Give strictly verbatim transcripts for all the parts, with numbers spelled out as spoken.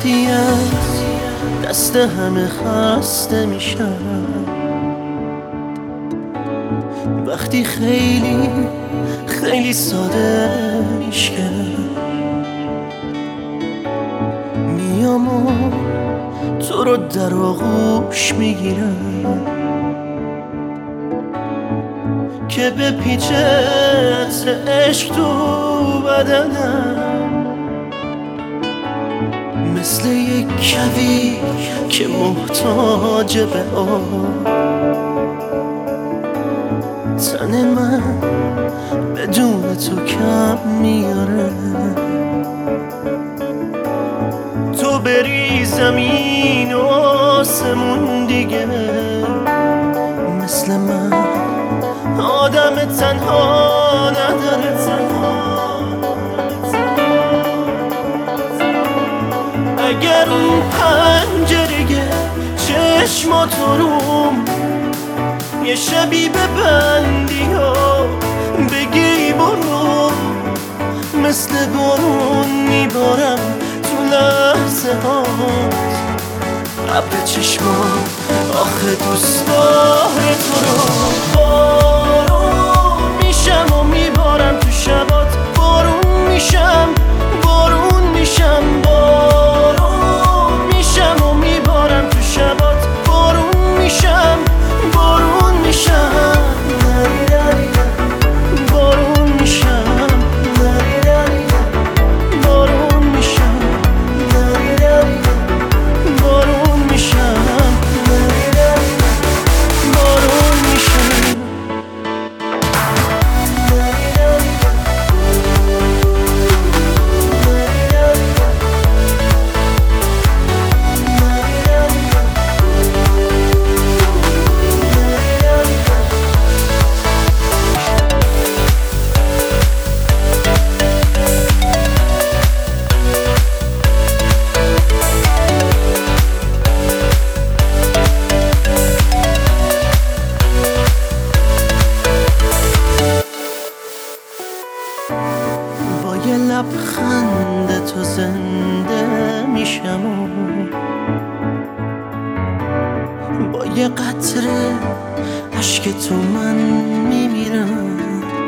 وقتی از دست همه خسته میشم، وقتی خیلی خیلی ساده میشم، میام و تو رو در آغوش میگیرم که به پیچ عطر عشق تو بدنم، مثل یک کویر که محتاج به آب. تن من بدون تو کم میاره، تو بری زمین و آسمون دیگه مثل من آدم تنها نداره. اگر اون پنجره چشماتو روم یه شبی ببندی ها بگی برو، مثل بارون میبارم تو لحظه هات ابر چشمام. آخه دوست داره تو رو بارون میشم و میبارم تو شبات، بارون میشم بارون میشم بارون میشم و میبارم تو شبات، بارون میشم بارون میشم بارون میشم بارون میشم بارون میشم بارون میشم. با یه لبخند تو زنده میشم و با یه قطره اشک تو من میمیرم.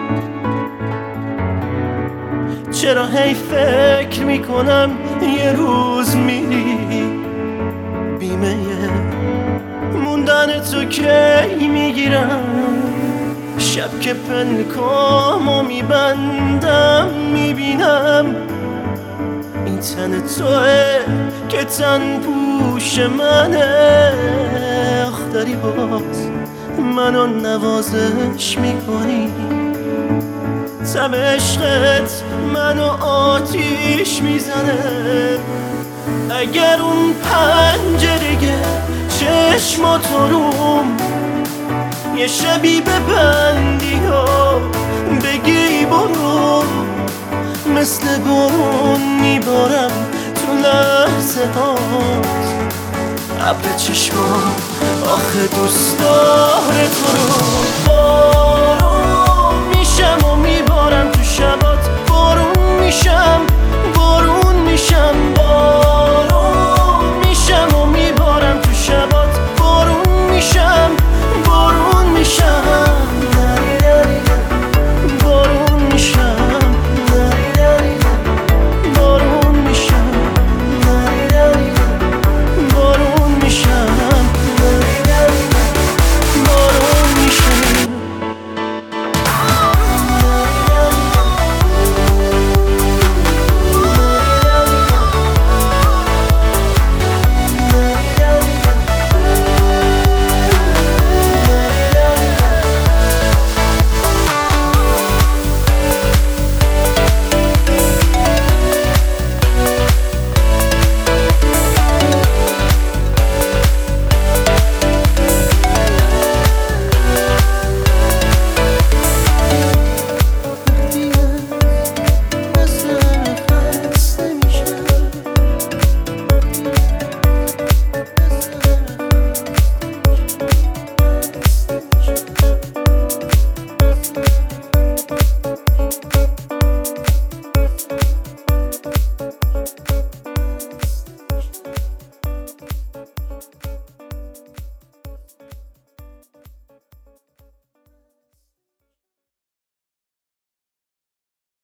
چرا هی فکر میکنم یه روز میری، بیمه موندن تو کی میگیرم. شب که پنکامو میبندم میبینم این تن توه که تن پوش منه. آخ داری باز منو نوازش میکنی، تب عشقت منو آتیش میزنه. اگر اون پنجره چشماتو روم یه شبی ببندی ها بگی برو، مثل بارون میبارم تو لحظه هات ابر چشمام. آخه دوست داره تو رو بارون میشم و میبارم تو شبات، بارون میشم بارون میشم